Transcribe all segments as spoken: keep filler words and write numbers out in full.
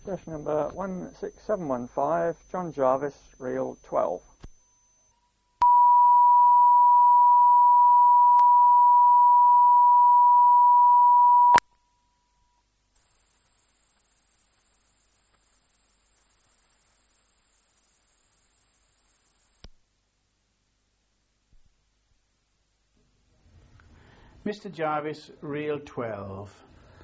Station number one six seven one five, John Jarvis, reel twelve. Mister Jarvis, reel twelve.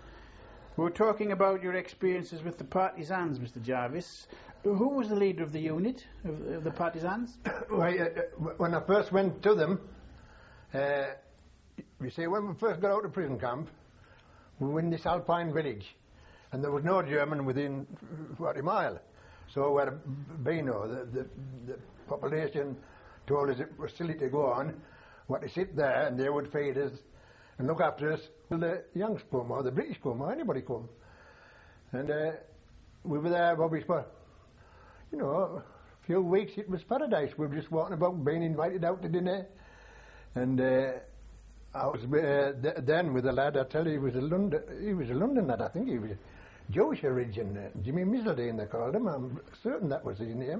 We were talking about your experiences with the partisans, Mister Jarvis. Who was the leader of the unit, of, of the partisans? Well, uh, when I first went to them, uh, you see, when we first got out of prison camp, we were in this alpine village, and there was no German within forty mile. So where Beno, the, the, the population told us it was silly to go on, what to sit there, and they would feed us and look after us till the Yanks come, or the British come, or anybody come. And uh, we were there, Bobby, for, you know, a few weeks. It was paradise. We were just walking about, being invited out to dinner. And uh, I was uh, th then with a lad, I tell you, he was a London, he was a London lad, I think he was Jewish origin, uh, Jimmy Mizzledine they called him. I'm certain that was his name.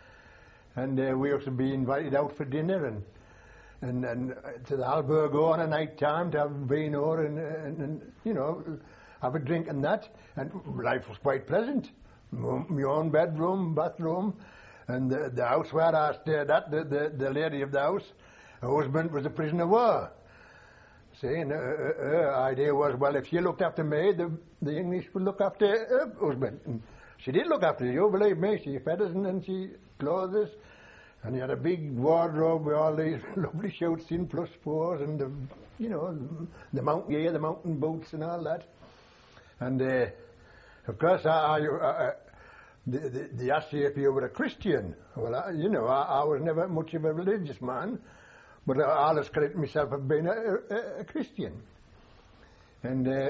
And uh, we used to be invited out for dinner, and And, and to the Albergo on a night time to have vino and, and, and, you know, have a drink and that. And life was quite pleasant. My own bedroom, bathroom, and the, the house where I stayed at, the, the, the lady of the house, her husband was a prisoner of war. See, and her, her idea was, well, if she looked after me, the, the English would look after her husband. And she did look after you, believe me. She fed us and, and she clothed us. And he had a big wardrobe with all these lovely shirts in, plus fours, and the, you know, the mountain gear, the mountain boots and all that. And uh, of course, I, I, I, the, the, the asked you if you were a Christian. Well, I, you know, I, I was never much of a religious man, but I always credit myself as being a, a, a Christian. And uh,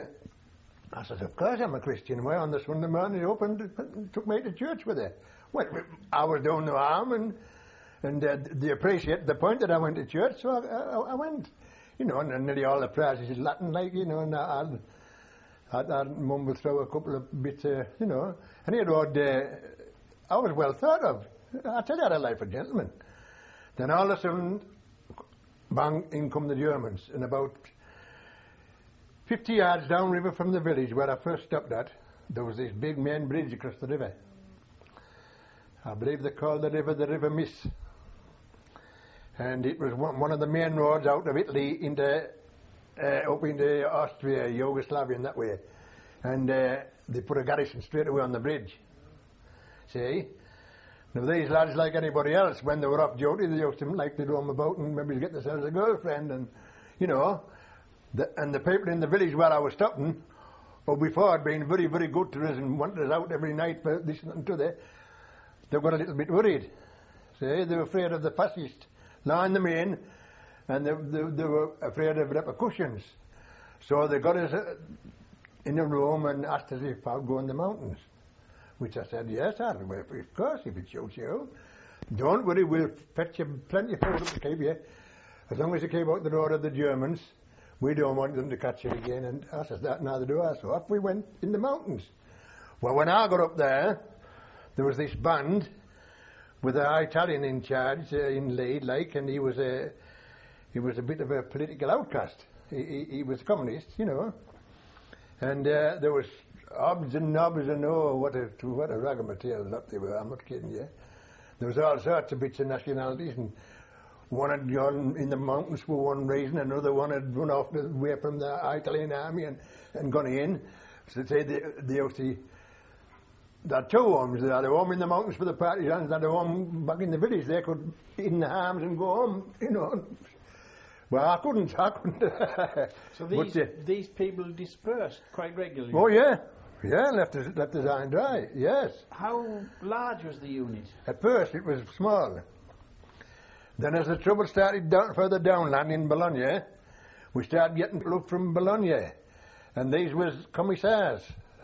I said, of course I'm a Christian. Well, on the Sunday morning, he opened, took me to church with her. Well, I was doing no harm, and And uh, they appreciate the point that I went to church, so I, I, I went. You know, and, and nearly all the prayers is Latin, like, you know, and I'd, I'd, I'd mumble through a couple of bits, uh, you know. And you know, uh, I was well thought of. I tell you, I had a life of gentleman. Then all of a sudden, bang, in come the Germans. And about fifty yards downriver from the village where I first stopped at, there was this big main bridge across the river. I believe they called the river the River Miss. And it was one, one of the main roads out of Italy into uh, up into Austria, Yugoslavia, and that way. And uh, they put a garrison straight away on the bridge. See? Now these lads, like anybody else, when they were off duty, they used to like to roam about and maybe get themselves a girlfriend, and you know. The, and the people in the village where I was stopping, or before, had been very, very good to us and wanted us out every night for this and to that. They got a little bit worried. See, they were afraid of the fascists lying them in, and they, they, they were afraid of repercussions. So they got us uh, in a room and asked us if I'd go in the mountains. Which I said, yes, I'd. Well, of course, if it suits you. Don't worry, we'll fetch you plenty of food to keep you. As long as you keep out the road of the Germans, we don't want them to catch you again. And I said, that neither do I. So off we went in the mountains. Well, when I got up there, there was this band with an Italian in charge, uh, in lead, like, and he was a he was a bit of a political outcast. He, he, he was a communist, you know. And uh, there was obs and knobs and oh, what a what a ragamuffin lot they were. I'm not kidding you. There was all sorts of bits of nationalities, and one had gone in the mountains for one reason, another one had run off away from the Italian army and, and gone in. So say they they used to. There are two homes. There are home in the mountains for the partisans, there are home back in the village. They could in the arms and go home, you know. Well, I couldn't, I couldn't. So these, uh, these people dispersed quite regularly? Oh, yeah. Yeah, left us, left us high and dry, yes. How large was the unit? At first it was small. Then as the trouble started down, further downland in Bologna, we started getting look from Bologna. And these was commissars.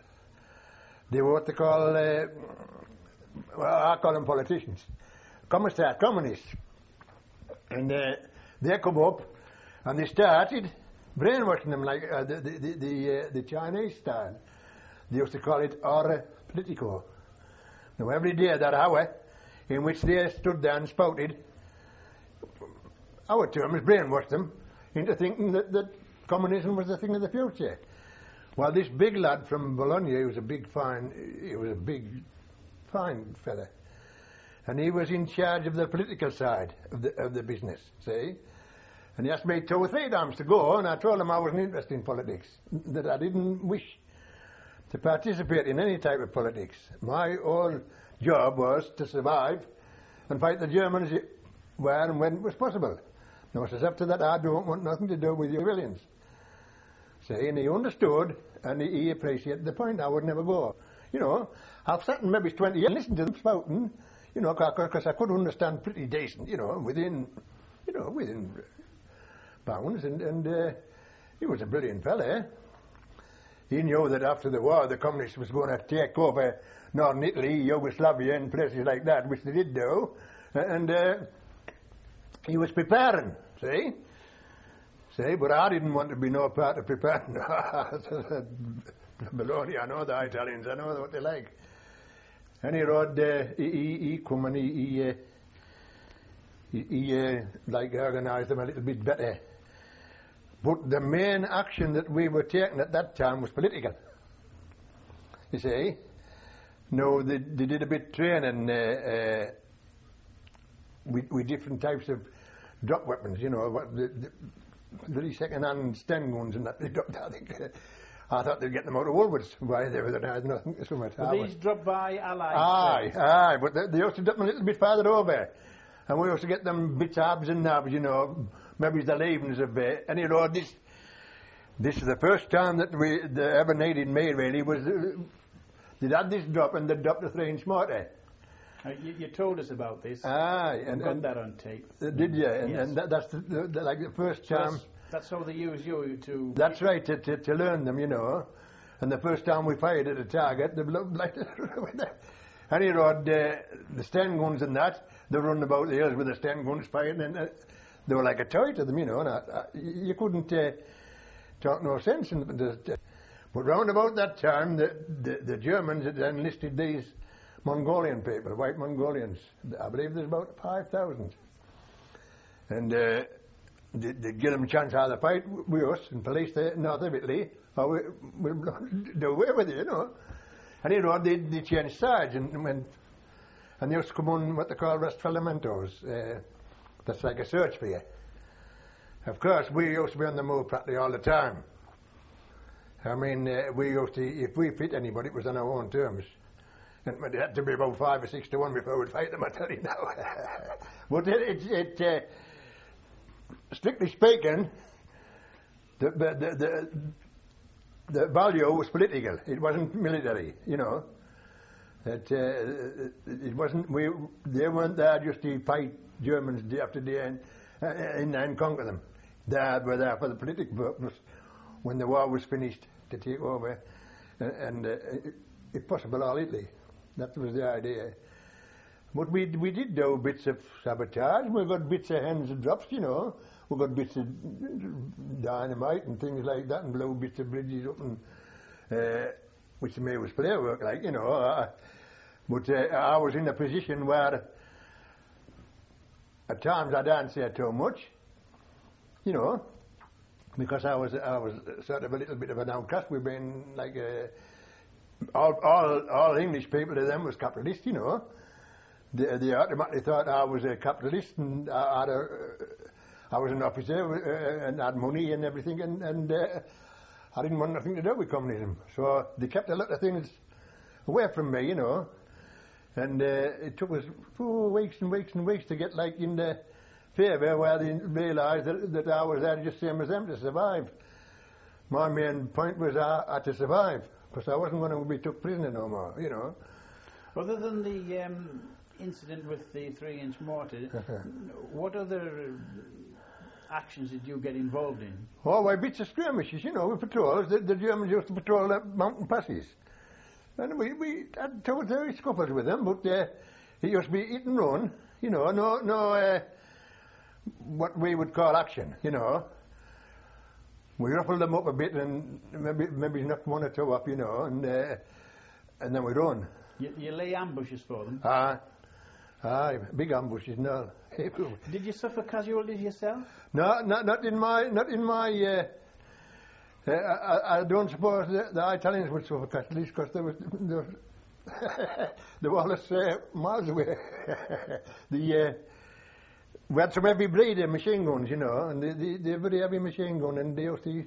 They were what they call, uh, well, I call them politicians. Commissars, communists. And uh, they come up and they started brainwashing them like uh, the, the, the, the, uh, the Chinese style. They used to call it hors Politico. Now every day that hour in which they stood there and spouted, our terms brainwashed them into thinking that, that communism was the thing of the future. While this big lad from Bologna, he was a big fine, he was a big fine fella, and he was in charge of the political side of the, of the business, see? And he asked me two or three times to go, and I told him I wasn't interested in politics, that I didn't wish to participate in any type of politics. My whole job was to survive and fight the Germans where and when it was possible. Now, I says, after that, I don't want nothing to do with your civilians. See, and he understood, and he, he appreciated the point. I would never go. You know, I've sat in maybe twenty years and listened to them spouting, you know, because I could understand pretty decent, you know, within, you know, within bounds, and, and uh, he was a brilliant fella, eh? He knew that after the war the communists was going to take over northern Italy, Yugoslavia and places like that, which they did do, and uh, he was preparing, see? See, but I didn't want to be no part of preparing. Bologna, I know the Italians, I know what they like. And he rode, uh, he, he, he come and he, he, uh, he, he uh, like organised them a little bit better. But the main action that we were taking at that time was political. You see? No, they, they did a bit of training uh, uh, with, with different types of drop weapons, you know, what the, the very second-hand Sten guns and that they dropped. I think uh, I thought they'd get them out of Woolworths. Why they were there, nothing so much. Were these dropped by Allied? Aye, aye, but they, they used to drop them a little bit farther over, and we used to get them bits, abs and nabs, you know. Maybe the leavings of uh, any road. This, this is the first time that we they ever needed me. Really, was uh, they'd had this drop and they'd dropped a three-inch mortar. Uh, you, you told us about this. Aye, and, got and that on tape. Uh, did you? And, yes. and that, that's the, the, the, like the first So time. that's, that's how they use you to. That's right, to, to to learn them, you know. And the first time we fired at a target, the blood like any road, uh, the Sten guns and that, they were running about the hills with the Sten guns firing, and uh, they were like a toy to them, you know. And I, I, you couldn't uh, talk no sense in it. But round about that time, the, the, the Germans had enlisted these Mongolian people, white Mongolians. I believe there's about five thousand. And uh, they'd, they'd give them a chance how to fight with us and police the north of Italy, or we, we'll do away with it, you know. And you know, they, they changed sides, and, and, and they used to come on what they call Restfalementos. Uh, that's like a search for you. Of course, we used to be on the move practically all the time. I mean, uh, we used to, if we fit anybody, it was on our own terms. And it had to be about five or six to one before we'd fight them, I tell you now. But it, it, it uh, strictly speaking, the, the, the, the, the value was political. It wasn't military, you know. It, uh, it wasn't, we, they weren't there just to fight Germans day after day and, uh, and, and conquer them. They were there for the political purpose when the war was finished to take over and, and uh, if possible, all Italy. That was the idea. But we we did do bits of sabotage. We got bits of hens and drops, you know. We got bits of dynamite and things like that, and blew bits of bridges up, and uh, which to me was play work, like, you know. Uh, but uh, I was in a position where at times I didn't say too much, you know, because I was I was sort of a little bit of an outcast. We've been like a All, all, all English people to them was capitalist, you know. They, they automatically thought I was a capitalist and I, had a, I was an officer uh, and had money and everything, and, and uh, I didn't want nothing to do with communism. So they kept a lot of things away from me, you know. And uh, it took us four weeks and weeks and weeks to get like in the favour where they realised that, that I was there just same as them to survive. My main point was I had to survive, because I wasn't going to be took prisoner no more, you know. Other than the um, incident with the three-inch mortar, what other actions did you get involved in? Oh, why, bits of skirmishes, you know, with patrols. The, the Germans used to patrol the mountain passes. And we, we had two or three scuffles with them, but uh, it used to be hit and run, you know, no, no uh, what we would call action, you know. We ruffled them up a bit and maybe maybe knocked one or two up, you know, and uh, and then we run. You, you lay ambushes for them. Ah, aye, big ambushes. No. Did you suffer casualties yourself? No, not not in my not in my. Uh, uh, I, I don't suppose the, the Italians would suffer casualties because they were they were, they were all uh, miles away. the uh, we had some heavy breed of machine guns, you know, and they they they're very heavy machine gun, and they used to.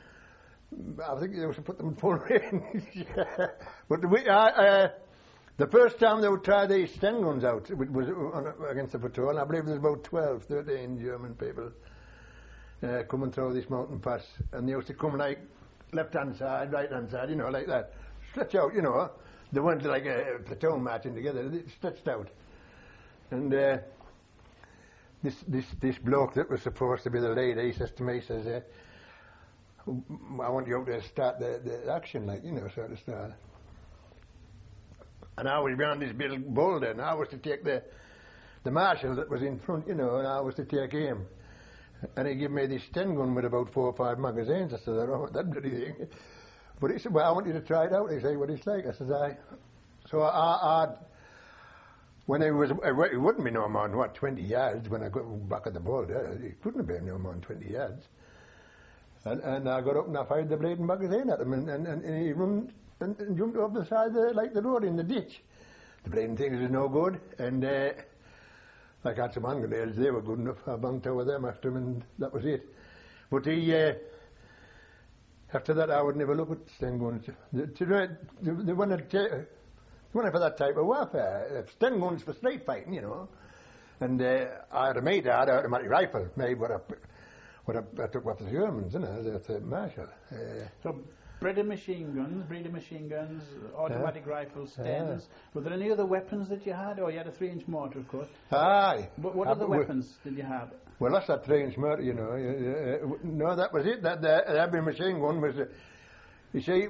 I think they used to put them in full range. But we, I, uh, the first time they would try these Sten guns out, it was on, against the patrol, and I believe there was about twelve, thirteen German people uh, coming through this mountain pass, and they used to come like left-hand side, right-hand side, you know, like that. Stretch out, you know. They weren't like a platoon marching together, they stretched out. And uh, this, this, this bloke that was supposed to be the leader, he says to me, he says, uh, I want you to start the, the action, like, you know, so to start. And I was behind this big boulder, and I was to take the the marshal that was in front, you know, and I was to take him. And he gave me this Sten gun with about four or five magazines. I said, I don't want that bloody thing. But he said, well, I want you to try it out. He said, what it's like. I said, I. So I, I when it was, it wouldn't be no more than, what, twenty yards when I got back at the boulder. It couldn't have been no more than twenty yards. And, and I got up and I fired the bleeding magazine at him, and, and, and he run and, and jumped off the side of the, like the road in the ditch. The bleeding things was no good, and uh, like I had some hand grenades, they were good enough. I banged two of them after him, and that was it. But he, uh, after that, I would never look at Sten guns. They, they, they wanted to, they wanted for that type of warfare. Sten guns for street fighting, you know. And uh, I had a mate, I had an automatic rifle, made what I. What I, I took off the Germans, you know, that's a Marshall. Uh, so, Breda machine guns, Breda machine guns, automatic yeah. rifles, Stens. Yeah. Were there any other weapons that you had? Oh, you had a three-inch mortar, of course. Aye. But what other weapons did you have? Well, that's that three-inch mortar, you know. Uh, no, that was it. That the heavy machine gun was. Uh, you see,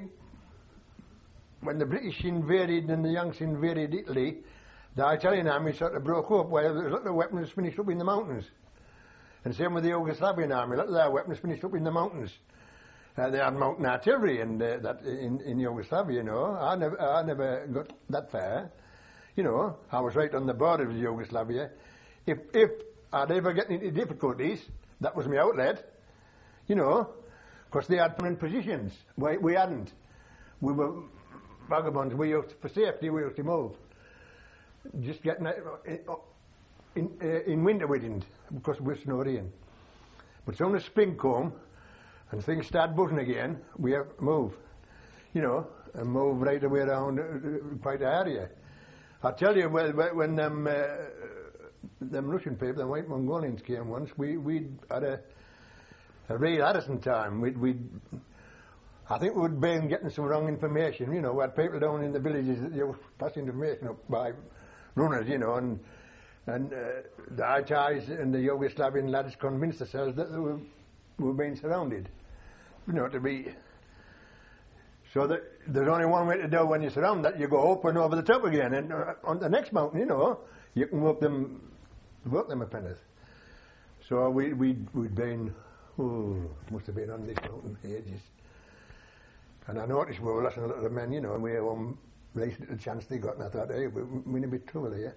when the British invaded and the Yanks invaded Italy, the Italian army sort of broke up. While there was a lot of weapons finished up in the mountains. And same with the Yugoslavian army, a lot of their weapons finished up in the mountains. Uh, they had mountain artillery and uh, that in, in Yugoslavia, you know. I never, I never got that far. You know, I was right on the border of Yugoslavia. If, if I'd ever get into difficulties, that was my outlet, you know, because they had permanent positions. We, we hadn't. We were vagabonds. We used to, for safety, we used to move. Just getting... Uh, In, uh, in winter we didn't, because we was no rain. But as soon as spring come, and things start buzzing again, we have to move, you know, and move right away around uh, quite an area. I tell you, well, when them, uh, them Russian people, the white Mongolians came once, we we had a, a real Addison time. We'd, we'd, I think we'd been getting some wrong information, you know. We had people down in the villages that you pass information up by runners, you know, and And uh, the I T Is and the Yugoslavian lads convinced themselves that they were, were being surrounded. You know, to be... So that there's only one way to do when you surround that. You go up and over the top again. And uh, on the next mountain, you know, you can work them, work them apprentice. So we, we'd, we'd been... Oh, must have been on this mountain ages. And I noticed we were losing a lot of the men, you know, and we had one least little chance they got, and I thought, hey, we're, we're in a bit of trouble here.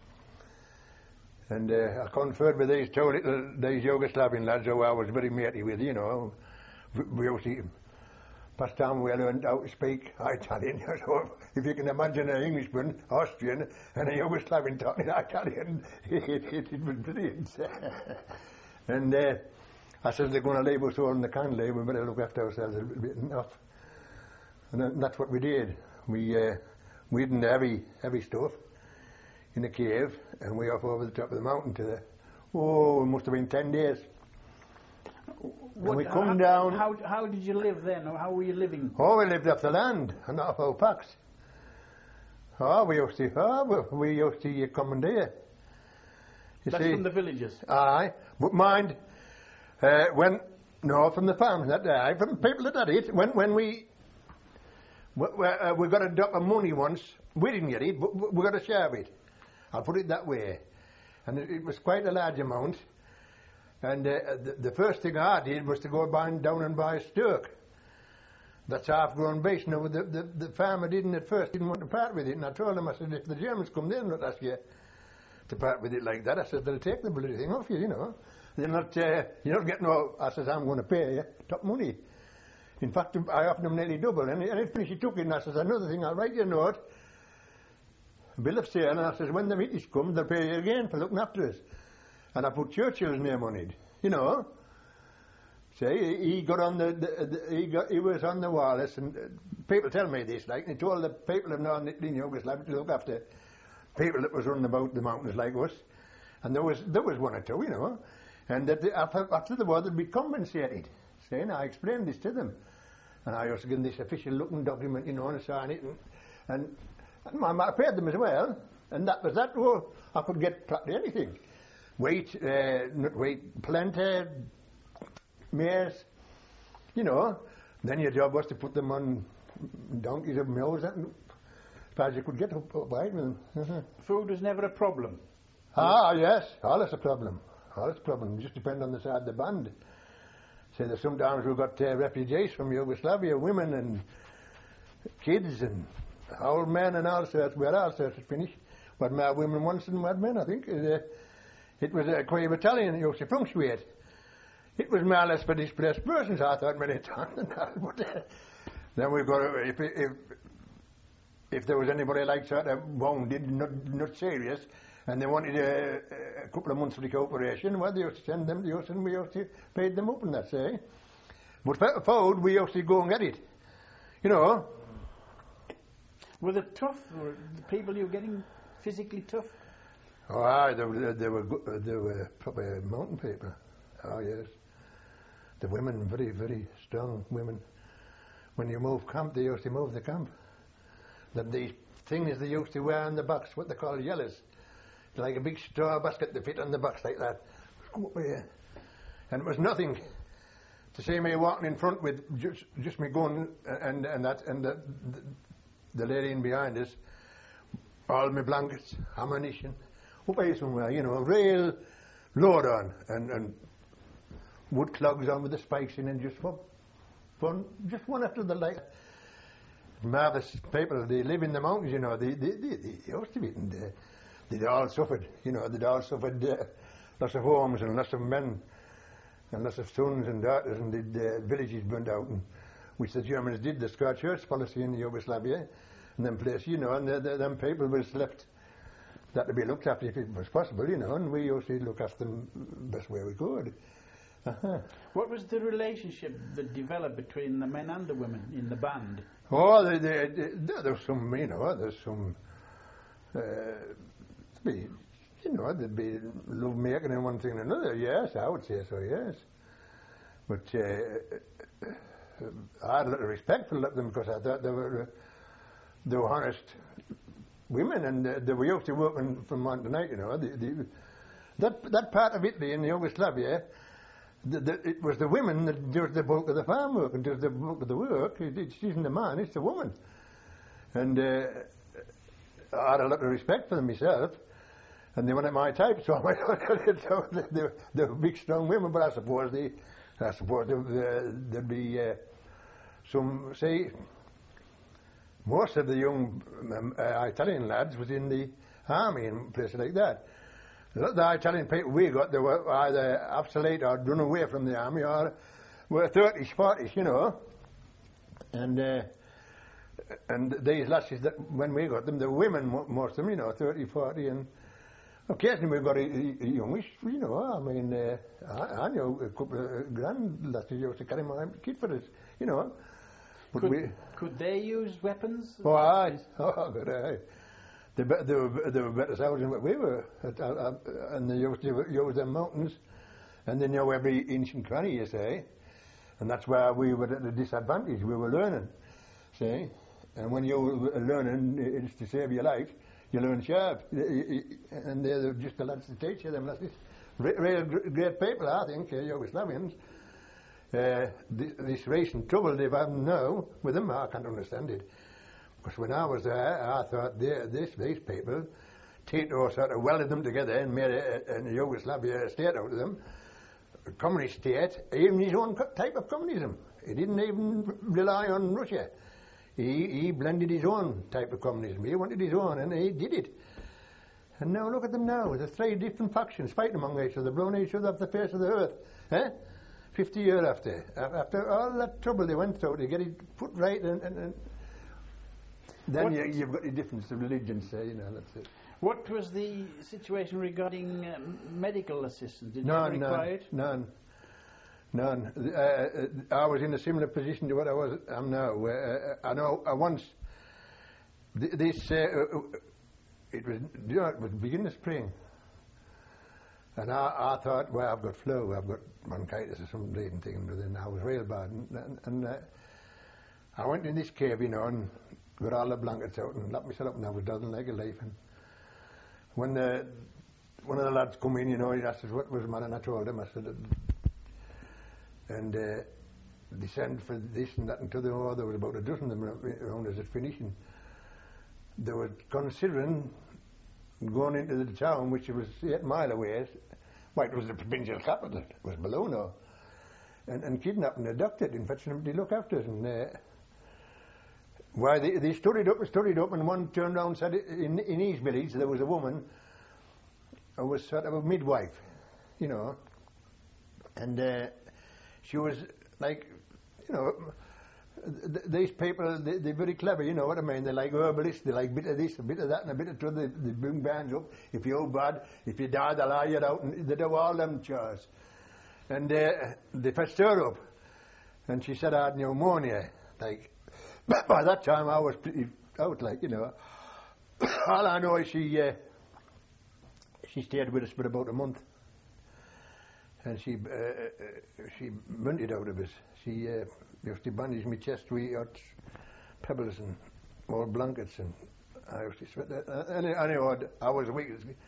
And uh, I conferred with these two little, these Yugoslavian lads who I was very matey with, you know. We, we used to, past time we learned how to speak Italian. So if you can imagine an Englishman, Austrian, and a Yugoslavian talking Italian, it, it, it was brilliant. And uh, I said, they're going to leave us all in the canley, we better look after ourselves a little bit enough. And that's what we did. We, uh, we hid in the heavy, heavy stuff in a cave, and we off over the top of the mountain to the, oh, it must have been ten days. What, and we come how, down. How, how did you live then, or how were you living? Oh, we lived off the land, and not off our packs. Oh, we used to, oh, we, we used to commandeer. You That's see, from the villages? Aye, but mind, uh, when, no, from the farms, that aye, from people that had it, when, when we, we, uh, we got a drop of money once, we didn't get it, but we got a share of it. I'll put it that way. And it, it was quite a large amount. And uh, the, the first thing I did was to go buy, down and buy a stirk. That's half-grown beast. Now, the, the, the farmer didn't at first, didn't want to part with it, and I told him, I said, if the Germans come, they'll not ask you to part with it like that. I said, they'll take the bloody thing off you, you know. They're not, uh, you're not getting no, I says, I'm going to pay you top money. In fact, I offered them nearly double, and, and it finished, he took it, and I says, another thing, I'll write you a note, bill of sale, and I says, when the British come, they'll pay you again for looking after us. And I put Churchill's name on it, you know. Say, he got on the, the, the he got, he was on the wireless, and uh, people tell me this, like, and he told the people of Northern Italy and Yugoslavia to look after people that was running about the mountains like us, and there was there was one or two, you know, and that the, after, after the war they'd be compensated. Saying, I explained this to them, and I also given this official-looking document, you know, and sign it, and and, and I, I paid them as well, and that was that. Well, I could get practically anything, wheat, uh, not wheat, planter, mares, you know. Then your job was to put them on donkeys or mules, and as far as you could get up, up by with them. Food was never a problem. Ah, yes, all that's a problem. All that's a problem. It just depends on the side of the band. Say that sometimes we've got uh, refugees from Yugoslavia, women and kids and old men and all sorts. We had all sorts of finish. We had more women once than we had men, I think. It, uh, it was a Quay battalion that used to punctuate. It was more or less for displaced persons, I thought, many times. But uh, then we've got, uh, if, if if there was anybody like sort of wounded, not, not serious, and they wanted a, a couple of months recuperation, well, they used to send them to us, and we used to pay them up, and that's it. But for food, we used to go and get it. You know. Were they tough? Were the people you were getting physically tough? Oh, aye, they were, they were, good, they were proper mountain people. Oh, yes. The women, very, very strong women. When you move camp, they used to move the camp. The, the things they used to wear on the backs, what they call yellows, like a big straw basket they fit on the backs like that. Come up here. And it was nothing to see me walking in front with just, just me going and, and that, and the, the, the lady in behind us, all my blankets, ammunition, up here somewhere, you know, real load on, and, and wood clogs on with the spikes in, and just fun, fun, just one after the like. Marvellous people, they live in the mountains, you know, they, they, they, they used to be, and they, they'd all suffered, you know, they'd all suffered uh, lots of homes and lots of men and lots of sons and daughters, and the uh, villages burned out, and, which the Germans did, the Scout Church policy in Yugoslavia, and them places, you know, and the, the, them people was left that to be looked after if it was possible, you know, and we used to look after them the best way we could. Uh-huh. What was the relationship that developed between the men and the women in the band? Oh, they, they, they, there's some, you know, there's some, uh, be, you know, there'd be love making and one thing and another. Yes, I would say so. Yes, but uh, I had a lot of respect for them because I thought they were uh, they were honest women, and uh, they were used to working from morning to night. You know, the, the, that that part of Italy in Yugoslavia. The, the, it was the women that did the bulk of the farm work and did the bulk of the work. It, it isn't the man, it's the woman. And uh, I had a lot of respect for them myself, and they weren't at my type, so I so they, they, they were big, strong women. But I suppose they, I suppose they, uh, there'd be uh, some, say, most of the young um, uh, Italian lads was in the army and places like that. The Italian people we got, they were either obsolete or run away from the army, or were thirties, forties, you know. And uh, and these lasses, that when we got them, the women, most of them, you know, thirty, forty, and occasionally we got a, a, a youngish, you know. I mean, uh, I, I know a couple of grand lasses used to carry my kid for us, you know. But could, we, could they use weapons? Oh, aye. Oh, good, aye. They, be, they, were, they were better soldiers than what we were, at, uh, uh, and they used to use them mountains, and they know every inch and cranny, you say, and that's why we were at a disadvantage. We were learning, see, and when you were learning, it's to save your life, you learn sharp, and they're just the lads to teach you, them lads. Real great people, I think, uh, Yugoslavians. Uh, this, this recent trouble they've had now with them, I can't understand it. Because when I was there, I thought this, these people, Tito sort of welded them together and made a, a Yugoslavia state out of them, a communist state, even his own type of communism. He didn't even rely on Russia. He, he blended his own type of communism. He wanted his own, and he did it. And now look at them now. There's three different factions fighting among each other, blowing each other off the face of the earth. Eh? Fifty years after. After all that trouble they went through to get it put right, and, and, and then you, you've got the difference of religions, say, you know, that's it. What was the situation regarding uh, medical assistance? Did none, you ever require it? None, none. None. Uh, I was in a similar position to what I was am now. Uh, I know I once, th this, uh, it was, you know, it was beginning of spring. And I, I thought, well, I've got flu, I've got bronchitis or some bleeding thing, and then I was real bad. And, and, and uh, I went in this cave, you know, and got all the blankets out and locked myself up, and I was dozing like a leaf. And when the, one of the lads come in, you know, he asked us what was the matter, and I told him, I said, uh, and uh, they sent for this and that and to the oh, there was about a dozen of them around us at finishing. They were considering going into the town, which was eight mile away. Well, it was the provincial capital. It was Bologna, and, and kidnapping the doctor and fetching him to look after us. And uh, why they, they studied up and studied up, and one turned around and said, in in his village there was a woman who was sort of a midwife, you know, and uh, she was like, you know. Th these people, they, they're very clever, you know what I mean? They're like herbalists, they like a bit of this, a bit of that, and a bit of that. They, they bring bands up. If you're bad, if you die, they'll lie you out, and they do all them chores. And uh, they fetched her up, and she said I had pneumonia. Like, but by that time I was pretty out, like, you know. All I know is she, uh, she stayed with us for about a month, and she, uh, she munted out of us. She uh, used to bandage my chest with hot pebbles and old blankets, and I used to sweat that. Uh, anyway, I was weak.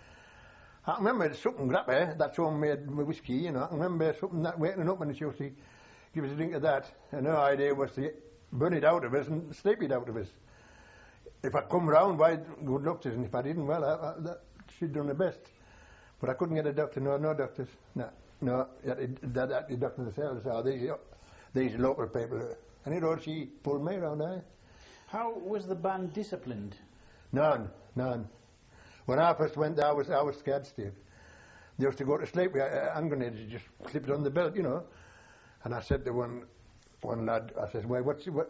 I remember something grappy, that's all made with whiskey, you know. I remember something that waking up, and she used to give us a drink of that, and her idea was to burn it out of us and sleep it out of us. If I come round, why, good luck to us, and if I didn't, well, I, I, that, she'd done the best. But I couldn't get a doctor, no, no doctors, no, no, that, that, that the doctor themselves, oh, these, these local people, and you know, she pulled me around, eh? How was the band disciplined? None, none. When I first went there, I was, I was scared stiff. They used to go to sleep with uh, hand grenades, just slip it on the belt, you know. And I said to one, one lad, I says, why, what's, what,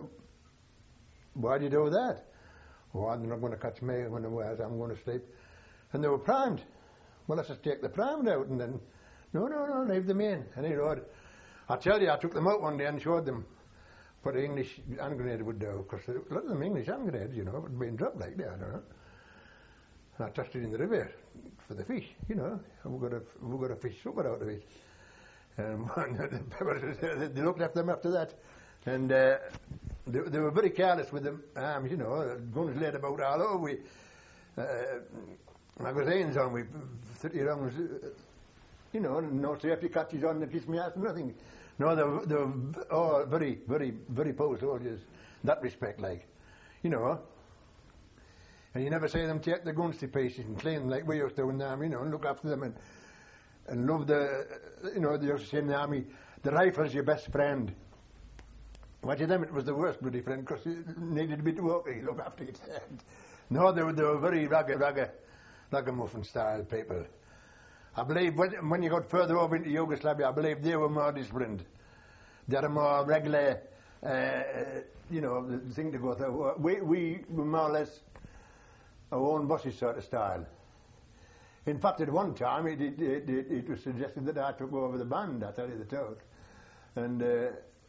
why do you do that? Oh, they're not going to catch me when I'm going to sleep. And they were primed. Well, I said, take the primed out, and then, no, no, no, leave them in. And he wrote, I tell you, I took them out one day and showed them what an English hand grenade would do, because a lot of them English hand grenades, you know, had been dropped like that, I don't know. And I tossed it in the river for the fish, you know. And we got a, we got a fish supper out of it. And they looked after them after that. And uh, they, they were very careless with them arms, you know, guns laid about all over. We, uh, magazines on, we thirty rounds, uh, you know, no safety catches on the kiss me ass, nothing. No, they were, they were all very, very, very poor soldiers in that respect, like, you know. And you never see them take the guns to pieces and clean them like we used to in the army, you know, and look after them and, and love the, you know, they used to say in the army, the rifle's your best friend. Well, to them it was the worst bloody friend, because it needed a bit of work, you look after it. No, they were, they were very ragga, ragga, ragamuffin style people. I believe when, when you got further over into Yugoslavia, I believe they were more disciplined. They had a more regular, uh, you know, the thing to go through. We, we were more or less our own bosses sort of style. In fact, at one time, it, it, it, it was suggested that I took over the band, I tell you the truth. And uh,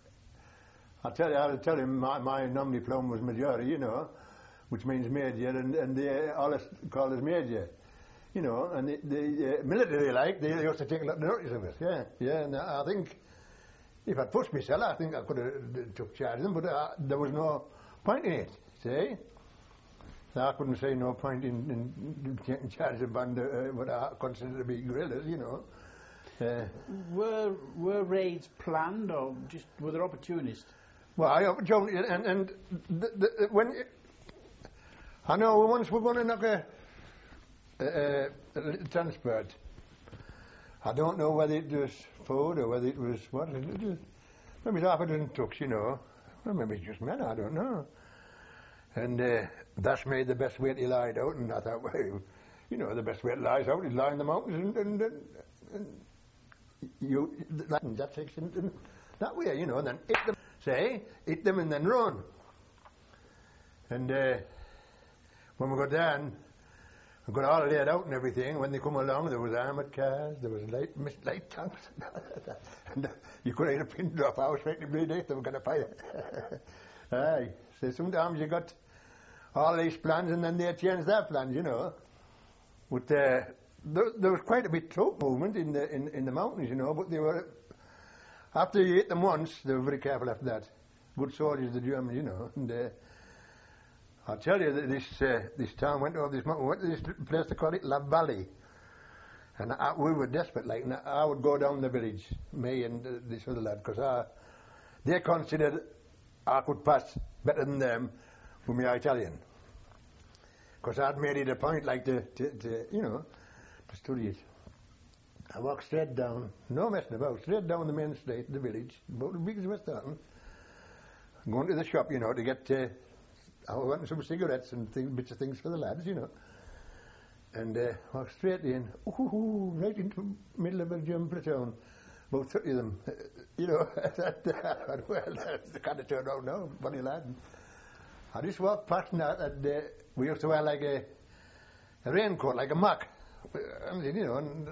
I tell you, I'll tell him my, my nominee plume was Major, you know, which means major, and, and they all called us major. You know, and the, the uh, military, like, they used to take a lot of notice of us, yeah. Yeah, and I think, if I'd pushed myself, I think I could have uh, took charge of them, but uh, there was no point in it, see? So I couldn't say no point in, in taking charge of a band, uh, what I consider to be guerrillas, you know. Uh, were were raids planned, or just were there opportunists? Well, I opportunity, and, and the, the, when, it, I know once we're going to knock a, a, a little transport. I don't know whether it was food or whether it was what, a little maybe half a dozen tooks, you know. Well, maybe it's just men, I don't know. And uh, that's made the best way to lie out, and I thought, well, you know, the best way to lie out is lie in the mountains and, and, and, and you, that, that takes in that way, you know, and then hit them, say, hit them and then run. And uh, when we got down, we got all laid out and everything. When they come along, there was armoured cars, there was light, light tanks, and uh, you could have pinned off house right to bleed if they were going to fire. Aye, so sometimes you got all these plans and then they change their plans, you know. But uh, there, there was quite a bit troop movement in the in, in the mountains, you know. But they were, after you hit them once, they were very careful after that. Good soldiers, the Germans, you know. And uh, I'll tell you that this uh, this town went over this mountain, went to this place they call it La Valley, and I, we were desperate. Like, and I would go down the village, me and uh, this other lad, because they considered I could pass better than them with my Italian. Because I'd made it a point, like, to, to, to, you know, to study it. I walked straight down, no messing about, straight down the main street, the village, about as big as we're starting, going to the shop, you know, to get, uh, I wanted some cigarettes and things, bits of things for the lads, you know. And uh, walked straight in, ooh, right into the middle of a German platoon, about thirty of them, uh, you know. Well, they kind of turned out now, funny lad. I just walked past and, that, and uh, we used to wear like a, a raincoat, like a muck, and, you know, and,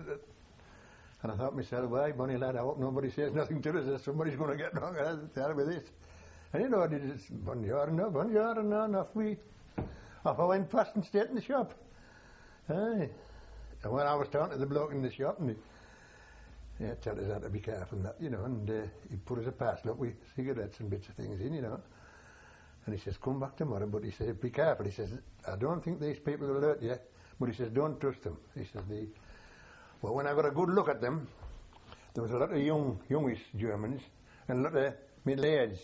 and I thought to myself, why, bunny lad, I hope nobody says nothing to us, somebody's going to get wrong with this. And you know, I did this, buongiorno, buongiorno, and off we, off I went past and stayed in the shop. Aye. And when I was talking to the bloke in the shop, and he yeah, told us how to be careful and that, you know, and uh, he put us a parcel up with cigarettes and bits of things in, you know. And he says, come back tomorrow, but he says, be careful. He says, I don't think these people will hurt you, but he says, don't trust them. He says, the, well, when I got a good look at them, there was a lot of young, youngish Germans and a lot of middle-aged.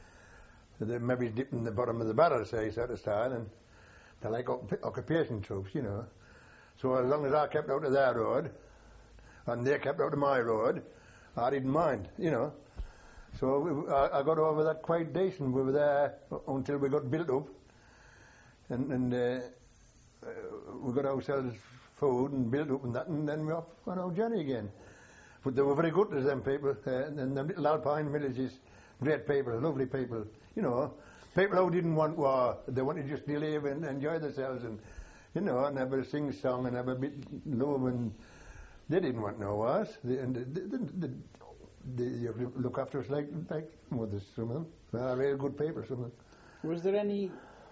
They maybe dipping the bottom of the barrel, say, sort of style, and they're like occupation troops, you know. So as long as I kept out of their road, and they kept out of my road, I didn't mind, you know. So we, I, I got over that quite decent. We were there until we got built up, and, and uh, we got ourselves food and built up and that, and then we off on our journey again. But they were very good to them people, uh, and the little alpine villages, great people, lovely people, you know. People who didn't want war, they wanted just to live and enjoy themselves, and you know, and have a sing song and have a bit love, and they didn't want no wars. They, and they, they, they, they look after us like like mothers, some of them. They are very good people, some of them. Was there any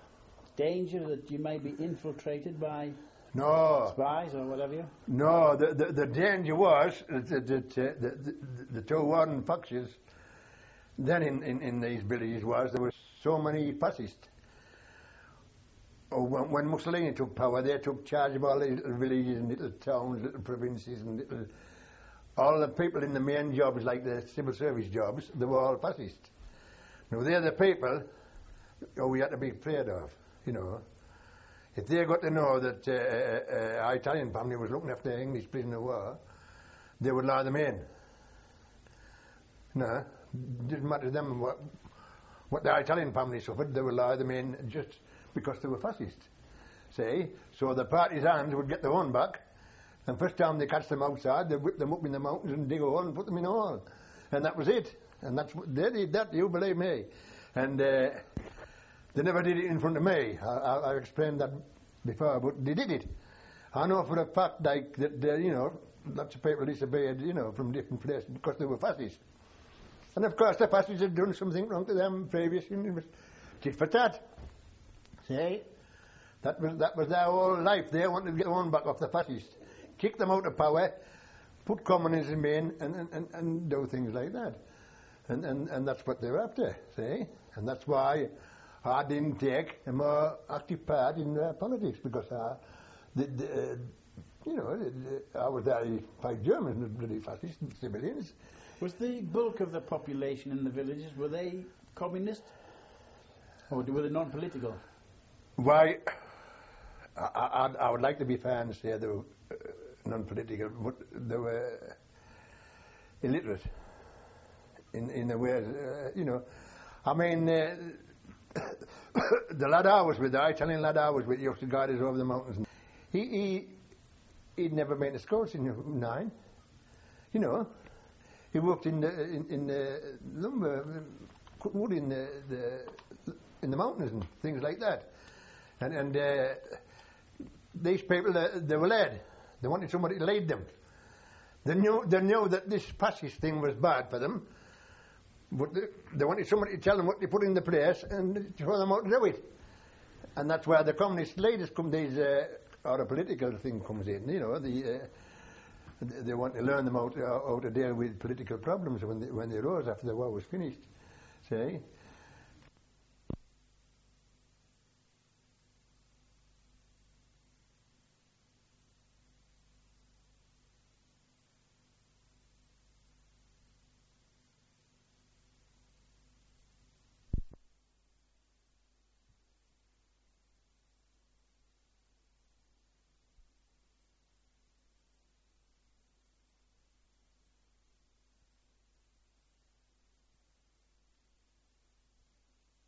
danger that you might be infiltrated by no spies or whatever? No, the the, the danger was that, that, that uh, the, the, the two warring factions then in, in, in these villages was there were so many fascists. Oh, when, when Mussolini took power, they took charge of all these little villages and little towns, little provinces, and little, all the people in the main jobs, like the civil service jobs, they were all fascist. Now they're the people oh, we had to be afraid of, you know. If they got to know that uh, uh, our Italian family was looking after English prisoner of war, they would lie them in. No, it didn't matter to them what, what the Italian family suffered, they would lie them in just because they were fascists. See? So the partisans would get their own back, and first time they catch them outside, they'd whip them up in the mountains and dig a hole and put them in a hole. And that was it. And that's what they did that, you believe me. And uh, they never did it in front of me. I, I, I explained that before, but they did it. I know for a fact, like, that, uh, you know, lots of people disobeyed, you know, from different places because they were fascists. And of course the fascists had done something wrong to them previously, and it was tit for tat. See? That was, that was their whole life. They wanted to get one back off the fascists. Kick them out of power, put communism in, and, and, and, and do things like that. And, and, and that's what they were after, see? And that's why I didn't take a more active part in uh, politics, because I, the, the, uh, you know, the, I was there to fight Germans, bloody fascist civilians. Was the bulk of the population in the villages, were they communist? Or were they non-political? Why, I, I, I would like to be fair and say they were uh, non-political, but they were illiterate. in in the ways, uh, you know. I mean, uh, the lad I was with, the Italian lad I was with, he used to guide us over the mountains. He he he'd never been to school since nine, you know. He worked in the in, in the lumber, cutting wood in the, the in the mountains and things like that. And and uh, these people, uh, they were led. They wanted somebody to lead them. They knew they knew that this passage thing was bad for them, but they, they wanted somebody to tell them what they put in the place and show them how to do it. And that's where the communist leaders come. These uh, or a political thing comes in. You know, the uh, they want to learn them how to, how to deal with political problems when they, when they arose after the war was finished. See.